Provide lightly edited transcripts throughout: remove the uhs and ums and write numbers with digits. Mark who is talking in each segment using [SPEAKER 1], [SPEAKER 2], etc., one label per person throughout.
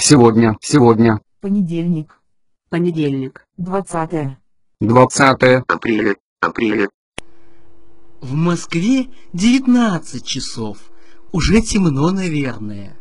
[SPEAKER 1] Сегодня.
[SPEAKER 2] Понедельник. 20
[SPEAKER 1] апреля.
[SPEAKER 3] В Москве 19 часов. Уже темно, наверное.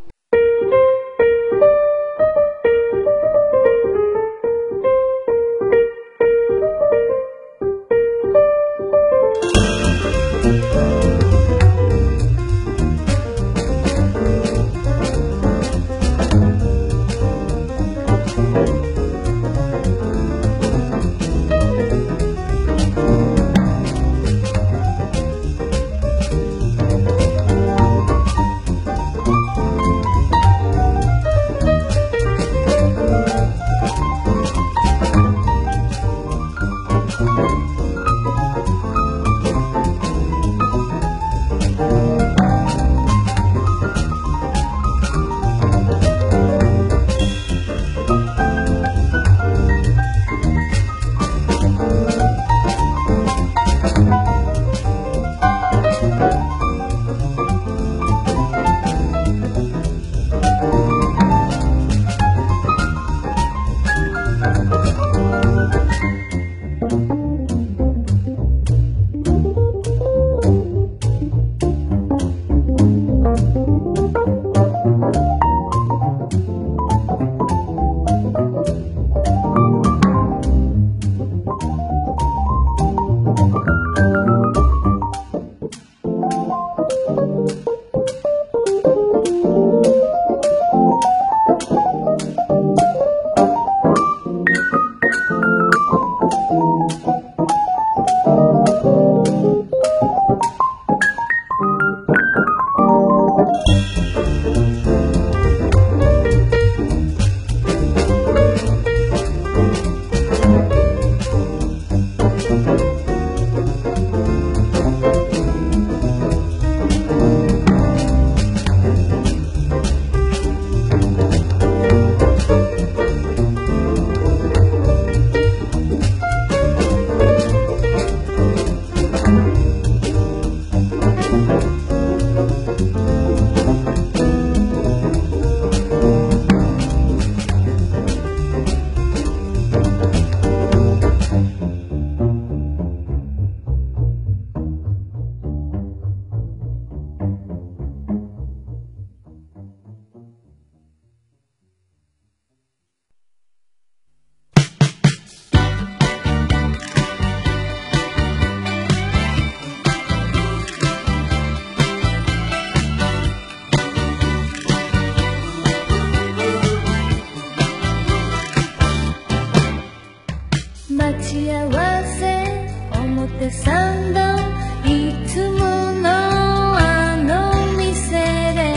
[SPEAKER 4] 待ち合わせ表参道いつものあの店で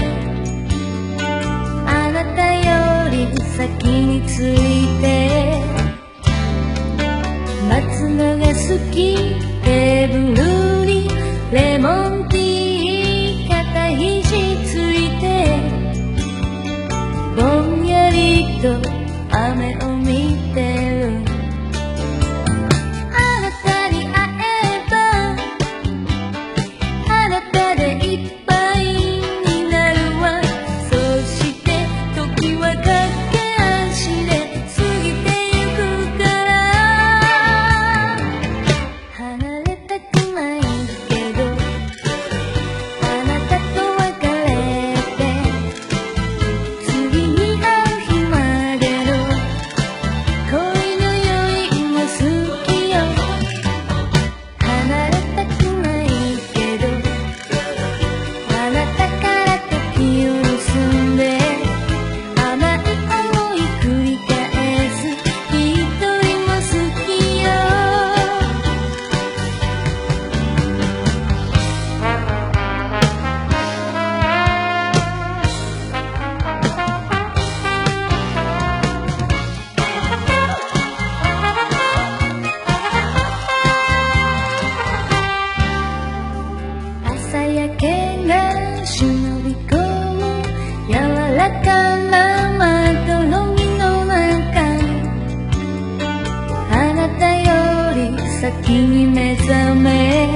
[SPEAKER 4] あなたより先に着いて待つのが好きテーブルにレモンティー肩肘ついてぼんやりと雨を見てる先に目覚め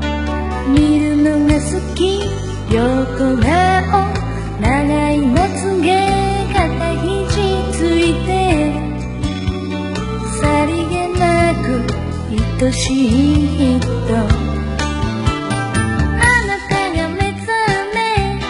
[SPEAKER 4] 見るのが好き横顔長い夏げ肩肘ついてさりげなく愛しい人あなたが目覚め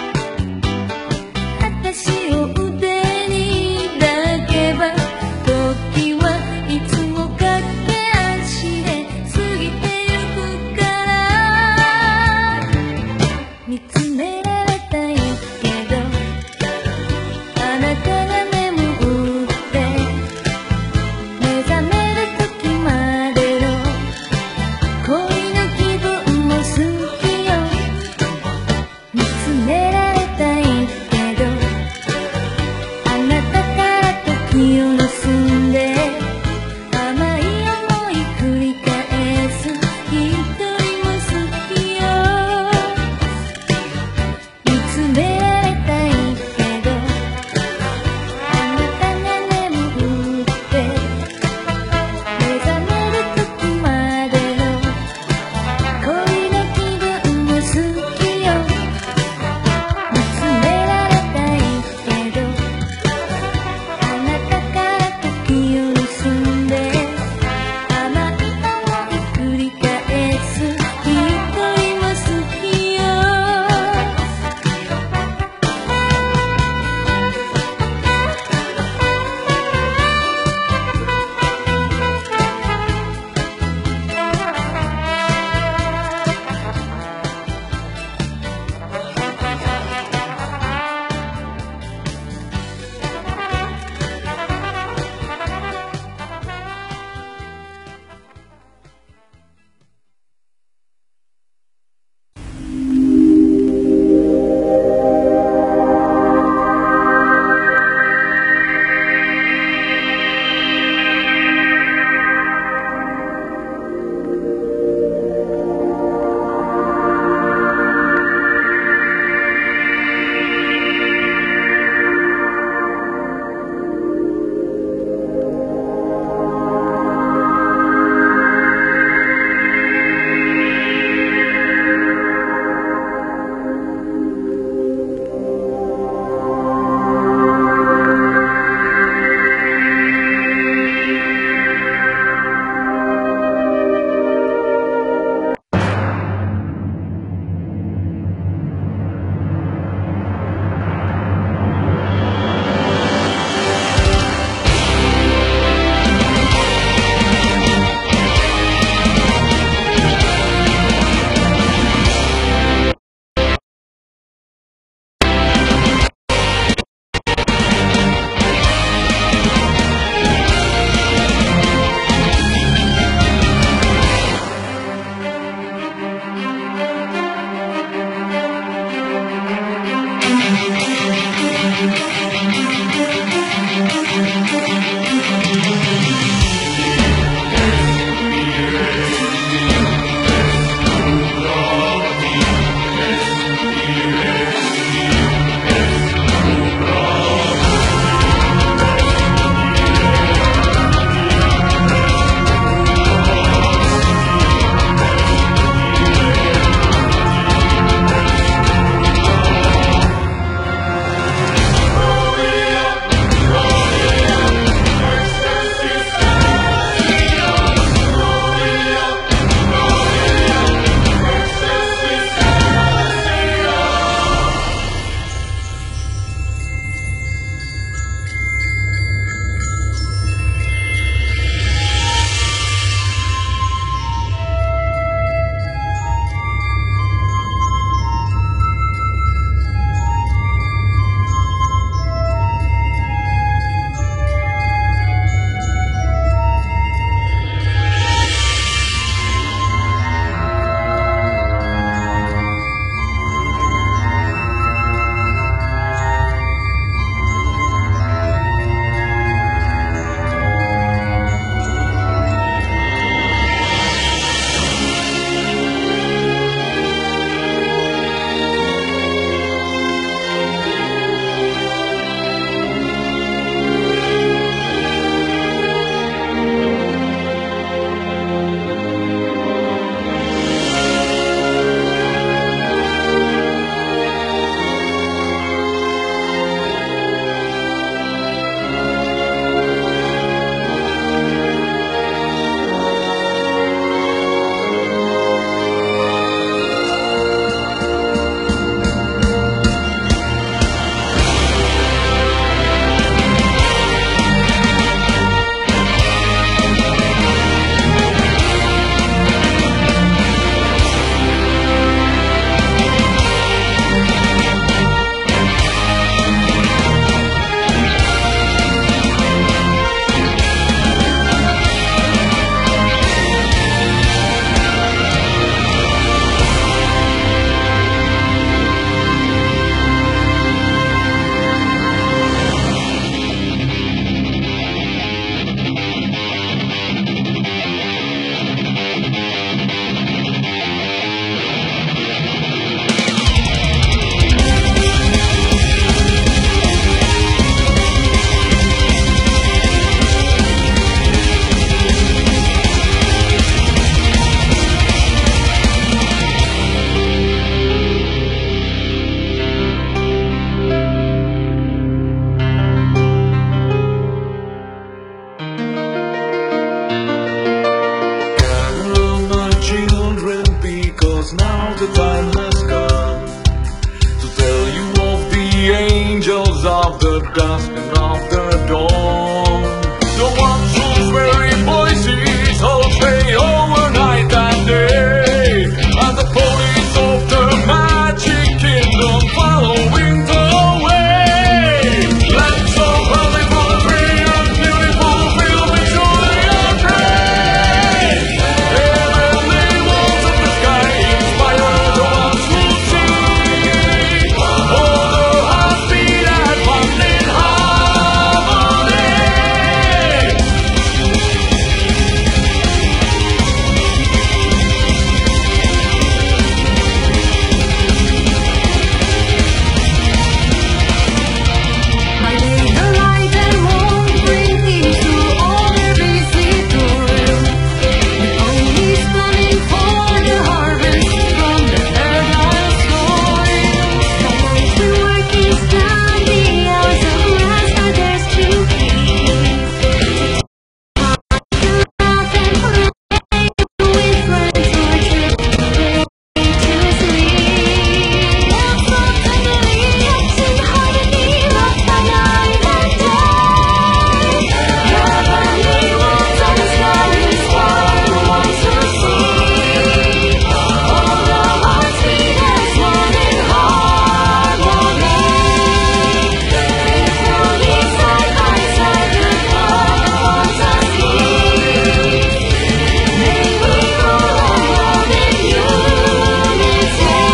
[SPEAKER 4] 私を腕に抱けば時はいつも駆け足で過ぎてゆくから見つめられたいけどあなたが眠って目覚める時までの恋の気分も好きよ見つめられたいけどあなたから時を盗んで甘い思い繰り返す一人も好きよ
[SPEAKER 1] the dusk and of the dawn. The ones whose very voices all play overnight and day, and the police of the magic kingdom following the way. Land so beautiful, free and beautiful, filled with joy and praise. Heavenly walls of the sky inspire the ones who see. All the hearts beat at once in harmony.
[SPEAKER 4] I lay the light and won't bring peace to all their busy toil. The only's coming for the harvest from the fertile soil. The night's been working, stand the hours of rest are theirs to keep. Laugh and play with friends or trip to sleep. Love songs and lyrics in harmony, loved by night and day. Heavenly words of the sky inspire the ones who see. All the hearts beat as one in harmony. Faithfully side by side, the love wants us here. May we roll along in unity.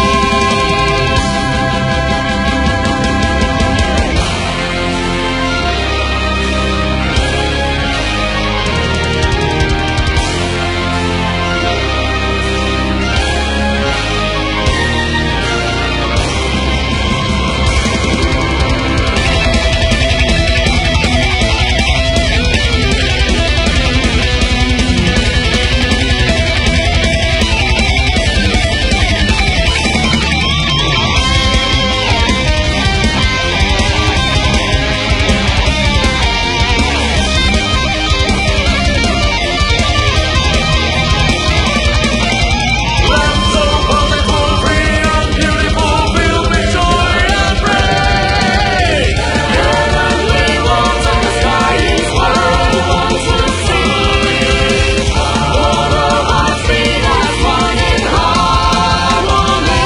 [SPEAKER 1] Land so beautiful, free and beautiful, filled with joy and praise. Heavenly walls of the sky inspire the ones who see. All the hearts beat as one in harmony.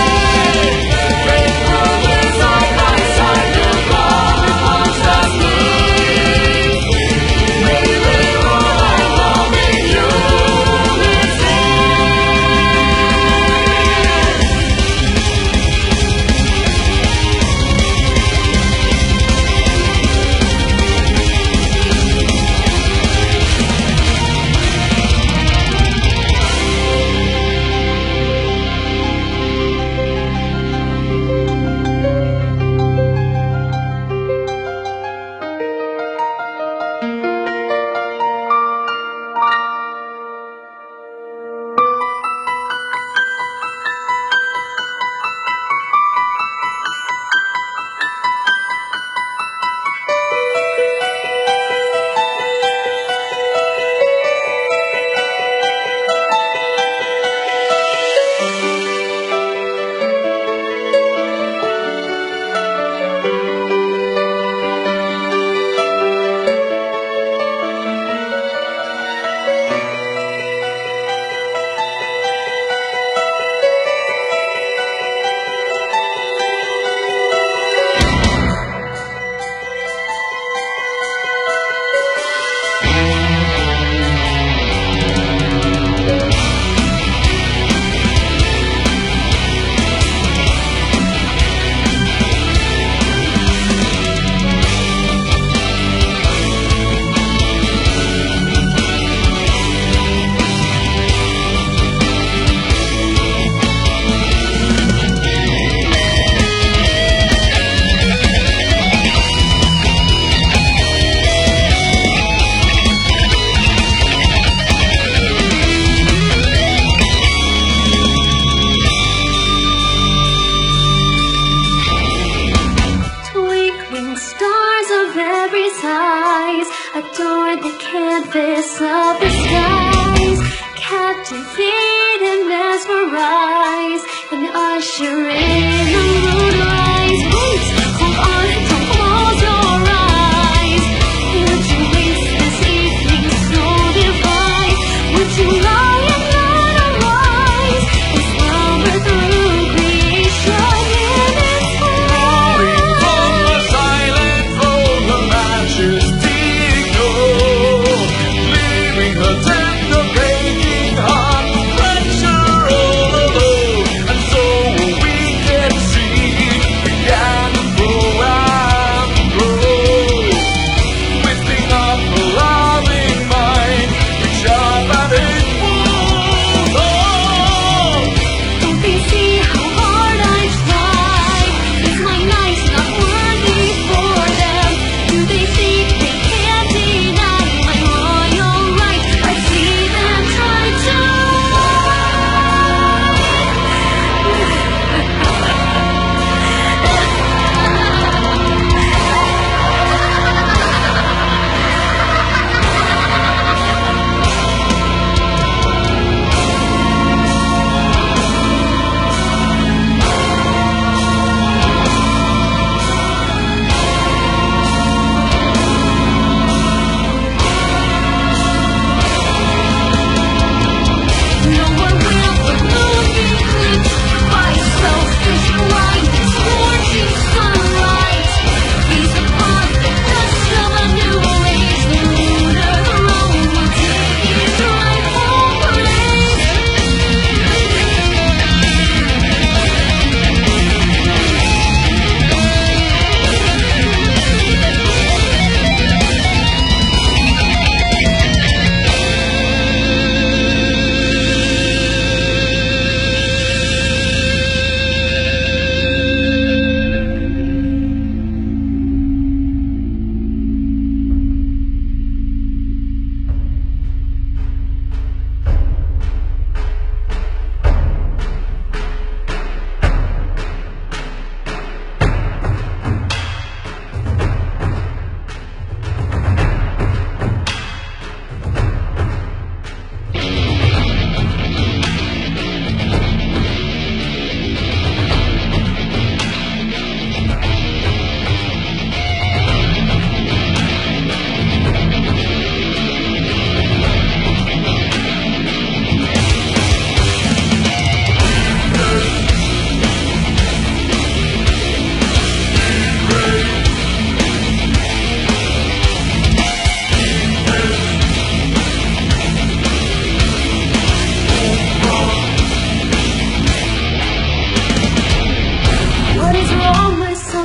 [SPEAKER 1] Faithfully side by side, the love that wants us near. May we roll along in unity.
[SPEAKER 4] adore the canvas of the skies, captivate and mesmerize, and usher in the moonrise. Wait, hold on, don't close your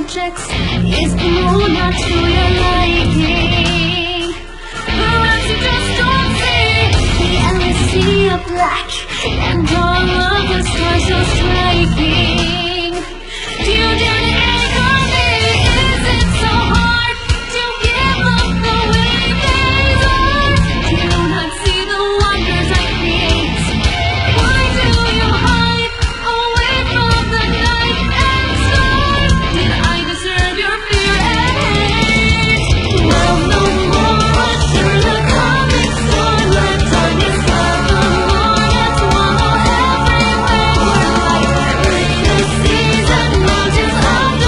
[SPEAKER 4] objects? Is the moon not to your liking? Perhaps you just don't see the endless sea of black and all of the stars so striking. Do you dare to ache on me? Is it so hard to give up the way things are? Do you not see the wonders I create? Why do you hide away from the night and sky? Did I deserve your fear and hate? Well, no more usher the coming storm. Let darkness love the Lord and swallow everywhere. Like rain and seas and mountains of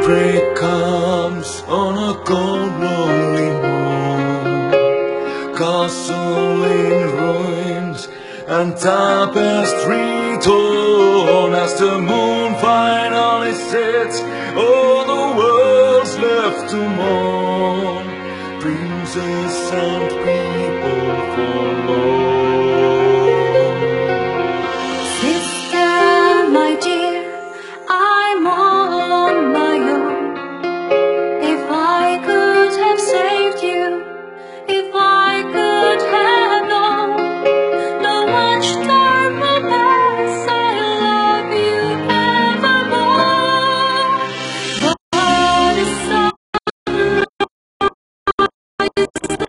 [SPEAKER 1] daybreak comes on a cold, lonely moon, castle in ruins and tapestry torn. As the moon finally sets, all the world's left to mourn. Princes and people forlorn.
[SPEAKER 4] Sister, my dear, I'm all on my own. If I could have saved you, if I could have known, no much time will pass, I love you evermore. But the sun rises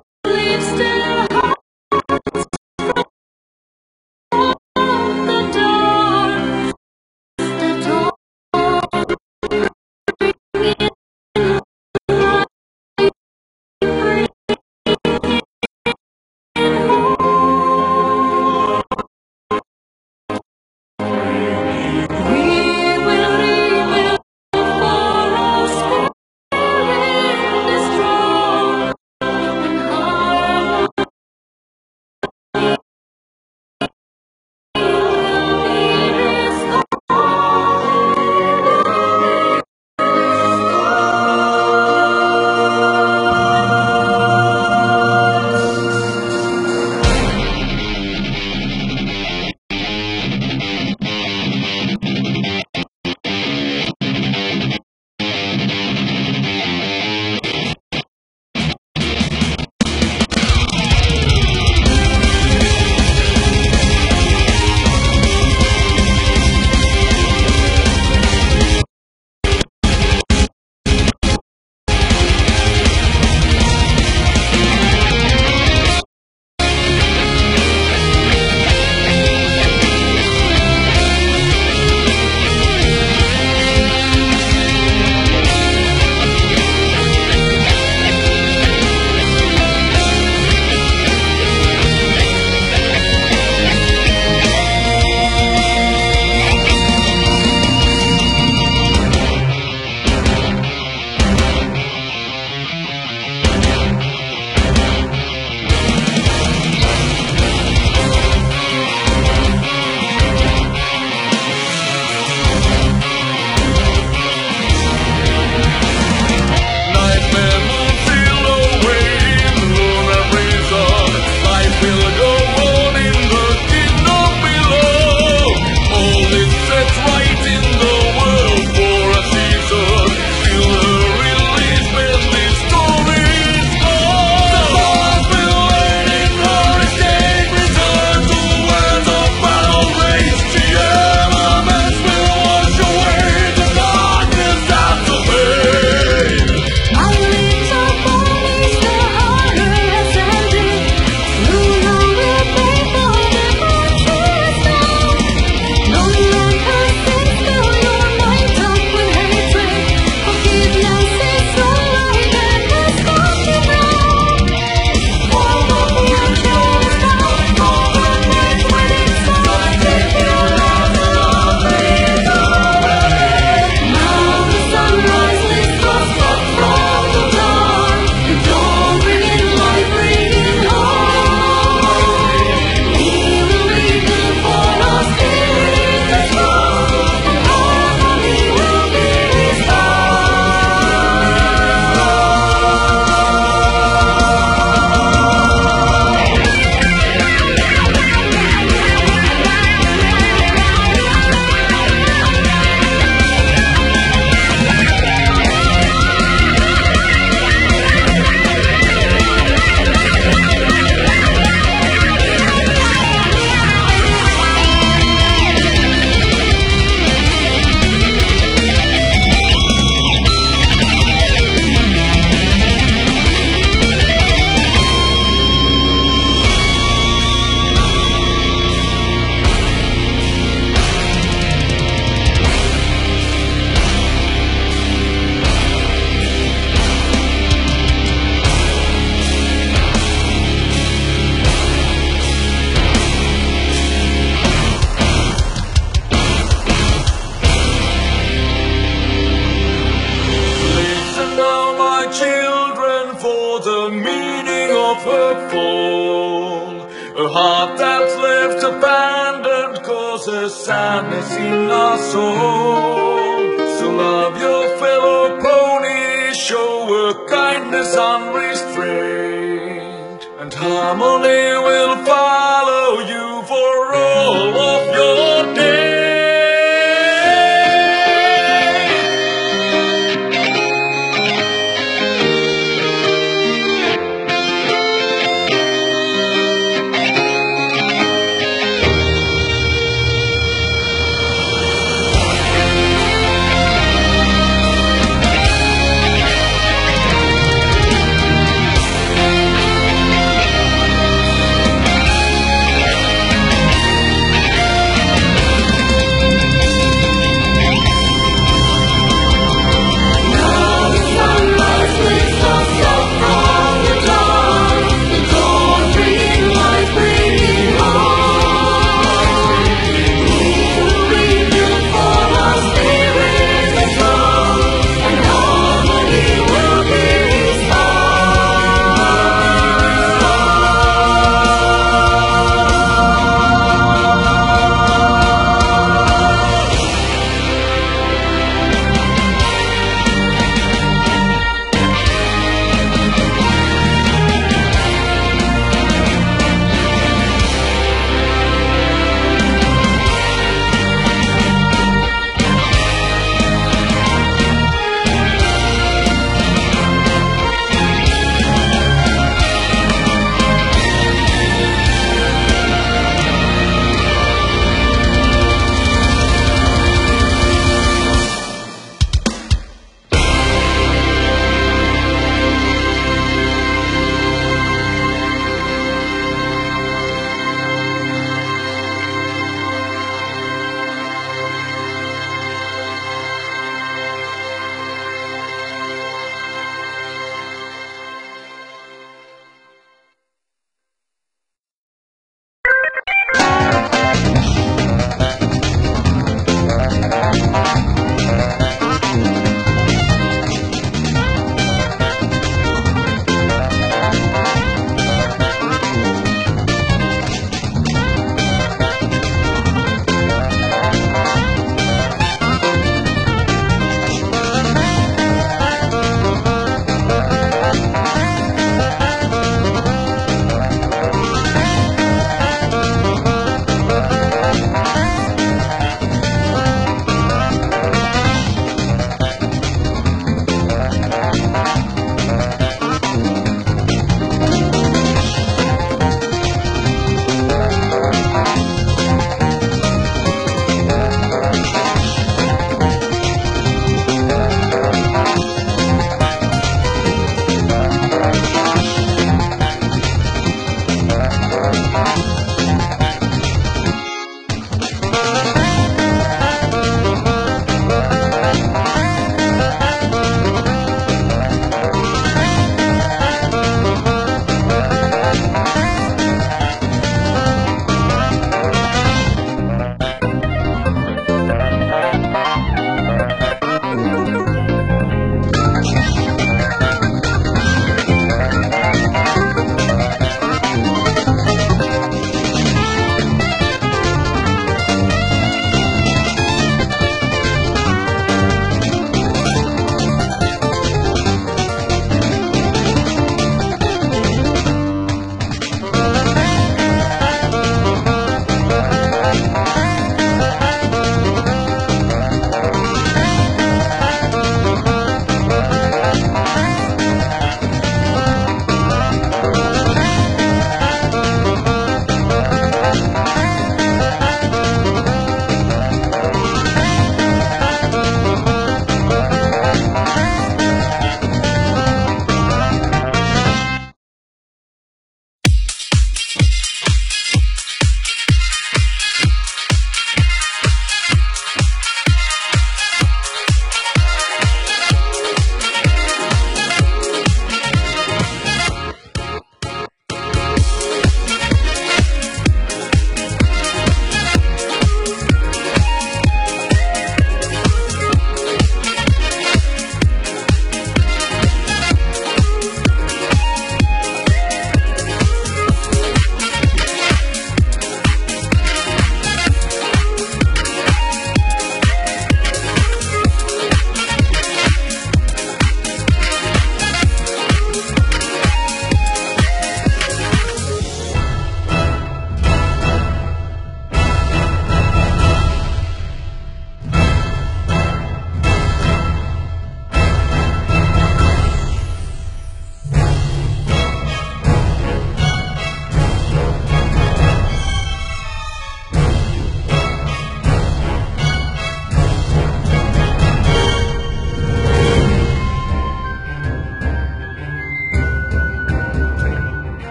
[SPEAKER 1] causes sadness in our soul. So love your fellow pony, show a kindness unrestrained, and harmony will follow you for all of your days.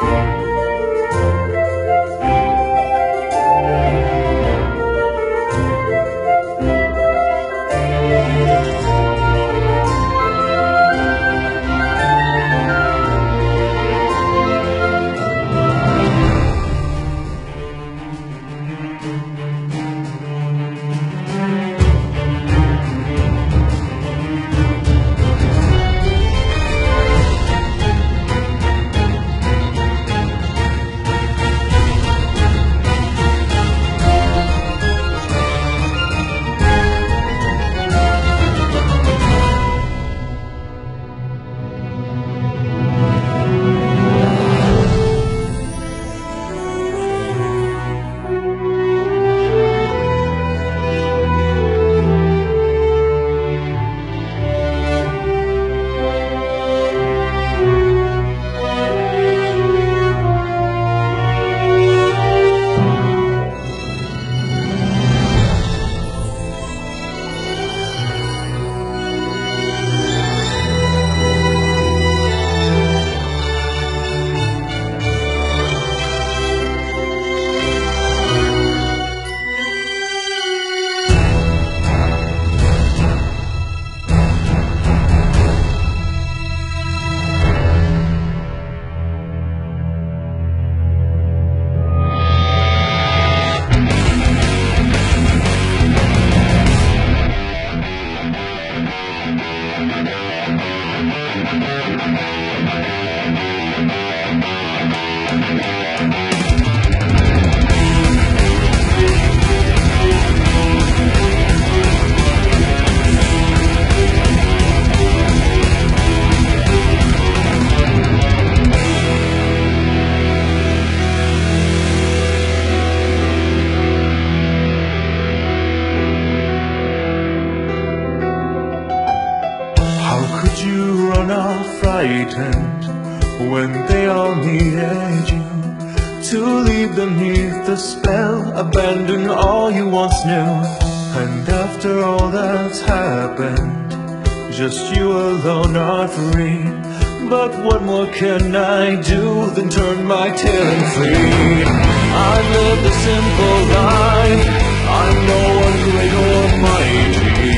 [SPEAKER 1] frightened when they all needed you to leave beneath the spell, abandon all you once knew. And after all that's happened, just you alone are free. But what more can I do than turn my tail and flee? I lived a simple life, I'm no one great or mighty.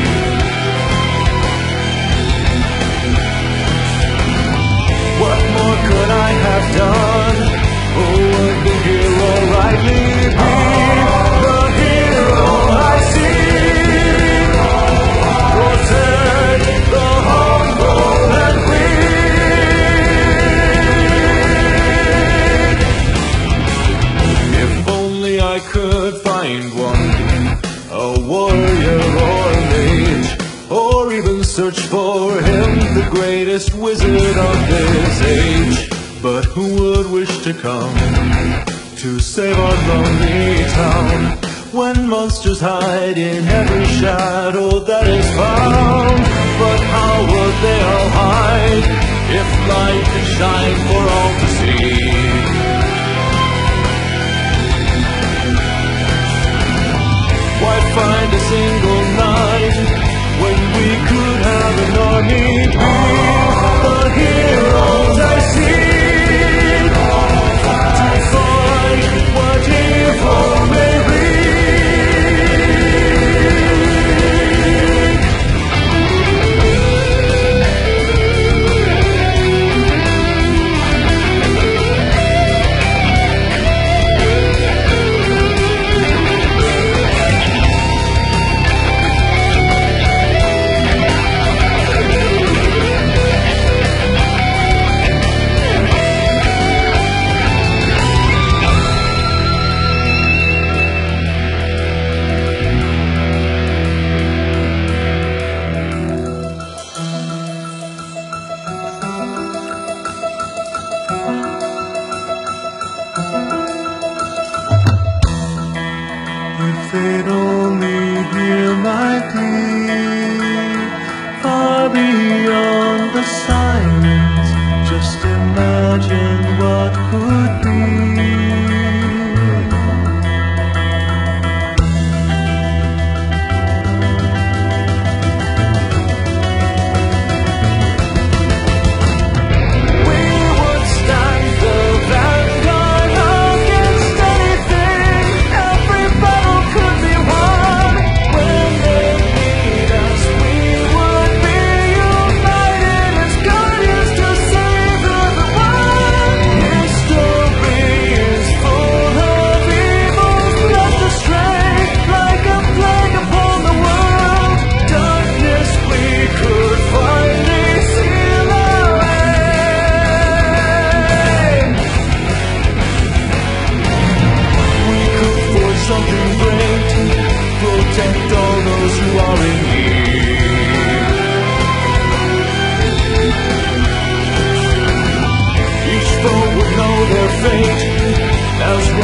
[SPEAKER 1] What more could I have done? Who would the hero rightly be? The hero I see, protect the humble and weak. If only I could find one, a warrior or a mage, or even search for him, the greatest wizard of this age. But who would wish to come to save our lonely town, when monsters hide in every shadow that is found? But how would they all hide if light could shine for all to see? Why find a single night when we could have an army be the heroes I see, to fight what evil may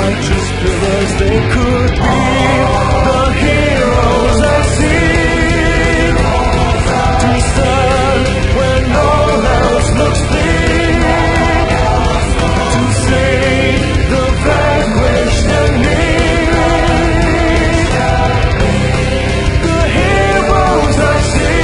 [SPEAKER 1] righteous pillars, they could be the heroes I seek to stand when all else looks bleak, to save the vanquished and meek, the heroes I seek.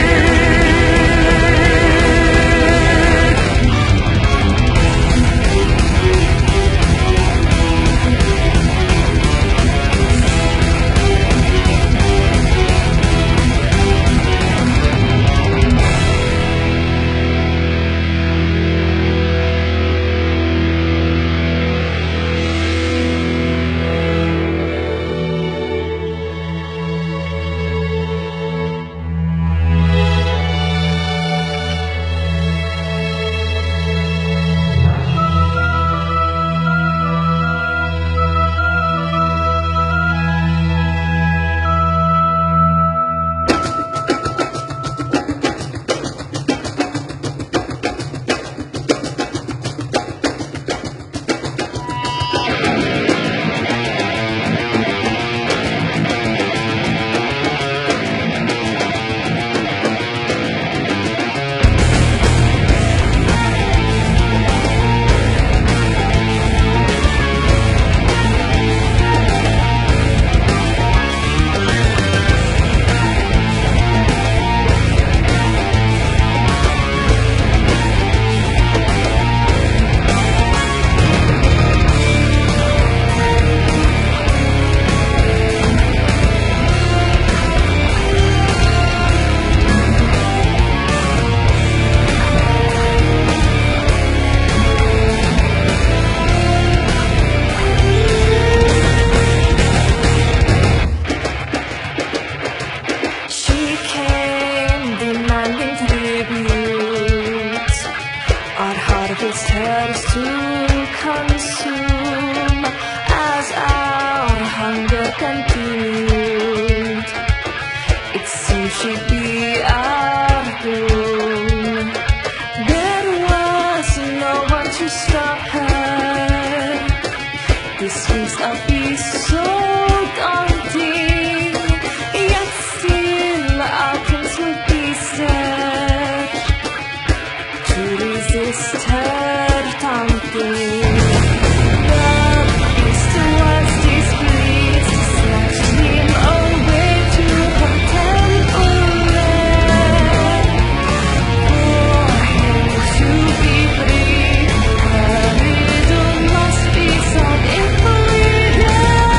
[SPEAKER 1] Tears to consume as our hunger continued. It seemed she'd be our doom. There was no one to stop her. This feast of peace so daunting, yet still our prince will be set to resist her taunting. The beast was displeased to snatch him away to her temple land. For him to be free, her riddle must be solved if we dare.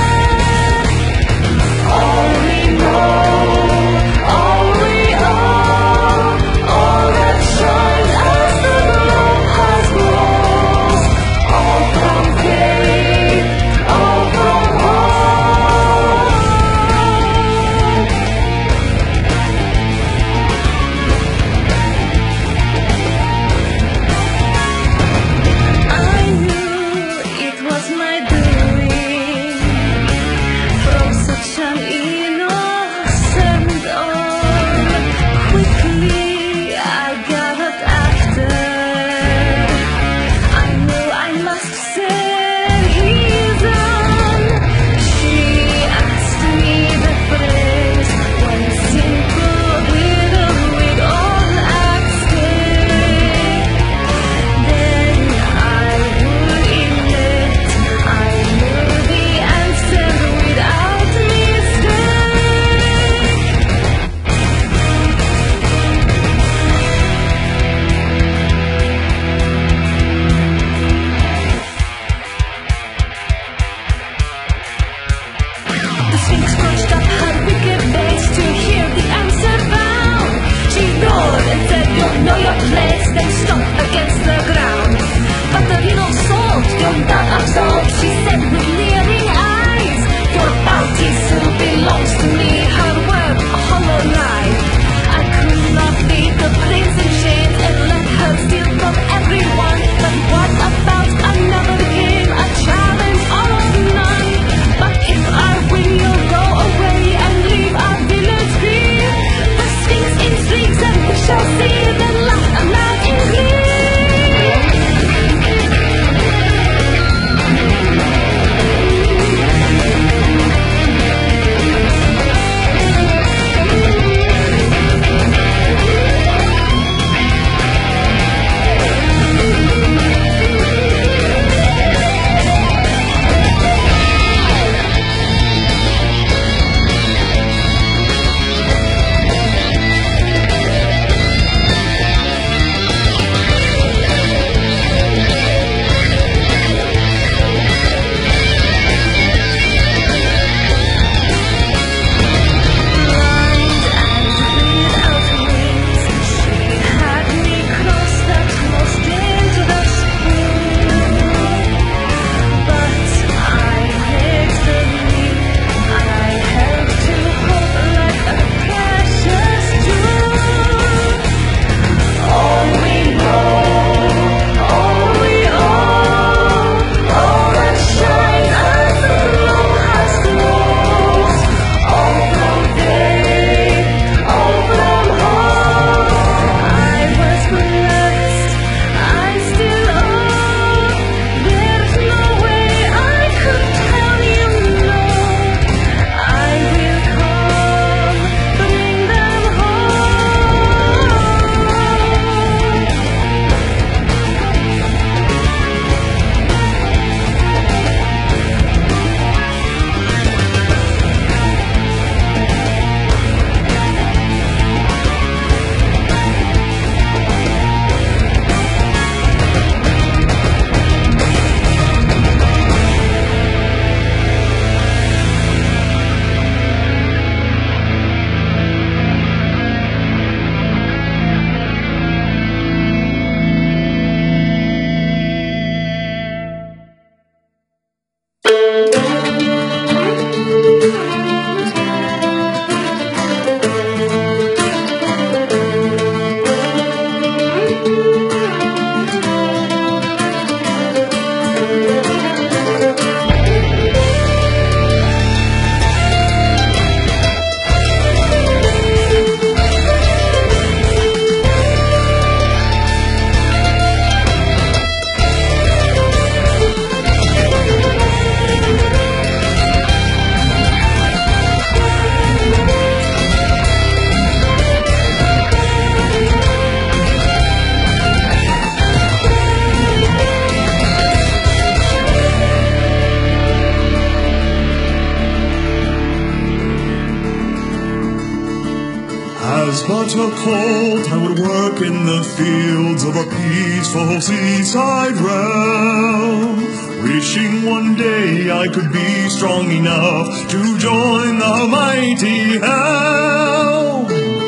[SPEAKER 2] felt a cold, I would work in the fields of a peaceful seaside realm, wishing one day I could be strong enough to join the mighty helm.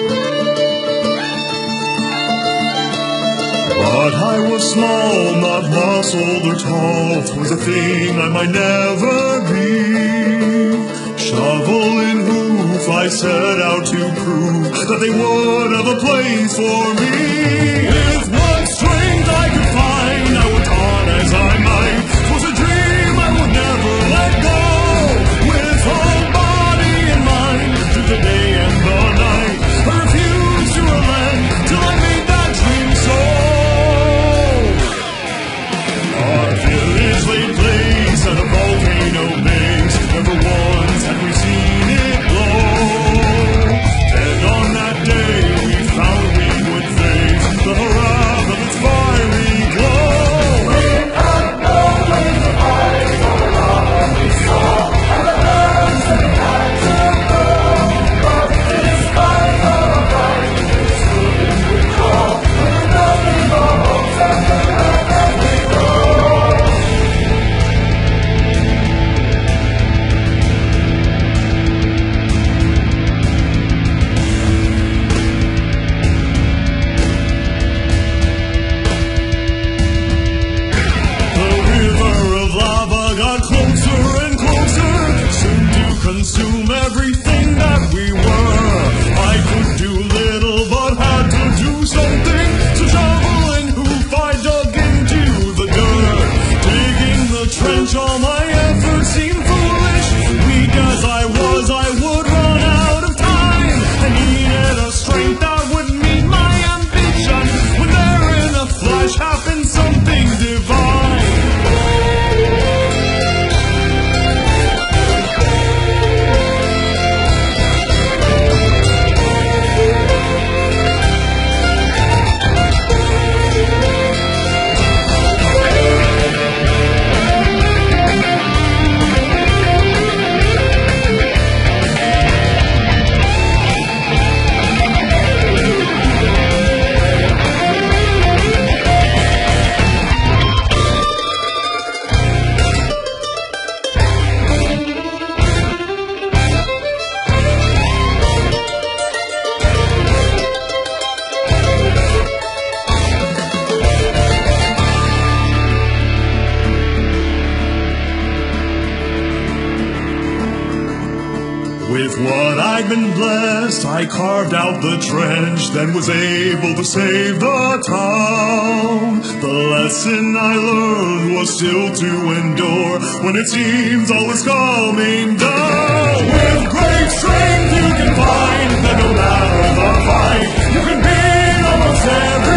[SPEAKER 2] But I was small, not muscled or tall, 'twas a thing I might never be. Shovel in hoof, I set out to prove that they would have a place for me. With what strength I could find, I worked on as I might. 'Twas a dream I would never let go. With whole body and mind, through the day and the night, I refused to relent till I made that dream so. Our village lay placed at a volcano base, never once had we seen it glow. And on that day we found we would face the wrath of its fiery glow. We had no way to hide, for all we saw, and the burns that had to burn. But this time of our fight, this feeling we call, with nothing but hopes and the path as we go. The river of lava got closer and closer, soon to consume everything that we were. I could do little but had to do something, so shovel and hoof I dug into the dirt. Digging the trench, all my efforts seemed foolish. Weak as I was, I would run out of time. I needed a strength that would meet my ambition, when there in a flash happened something divine. With what I'd been blessed, I carved out the trench, then was able to save the town. The lesson I learned was still to endure, when it seems all is coming down. With great strength you can find that no matter the fight, you can beat almost every